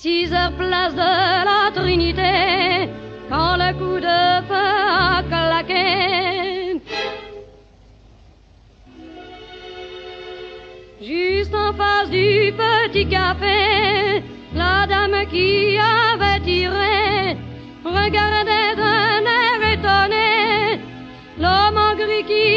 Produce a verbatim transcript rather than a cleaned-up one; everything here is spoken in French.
Six heures place de la Trinité, quand le coup de feu a claqué. Juste en face du petit café, la dame qui avait tiré regardait d'un air étonné l'homme en gris qui